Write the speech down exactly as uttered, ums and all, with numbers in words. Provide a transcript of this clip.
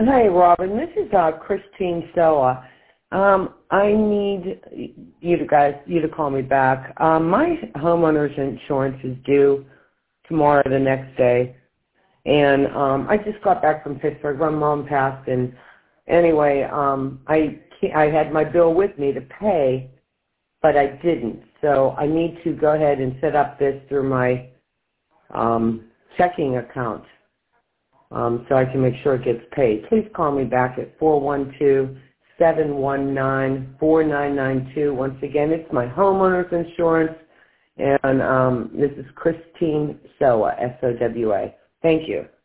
Hi, Robin. This is uh, Christine Soa. Um, I need you to guys, you to call me back. Um, my homeowner's insurance is due tomorrow, the next day, and um, I just got back from Pittsburgh. My mom passed, and anyway, um, I can't, I had my bill with me to pay, but I didn't. So I need to go ahead and set up this through my um, checking account. Um, so I can make sure it gets paid. Please call me back at four one two, seven one nine, four nine nine two. Once again, it's my homeowner's insurance, and um, this is Christine Sowa, S O W A. Thank you.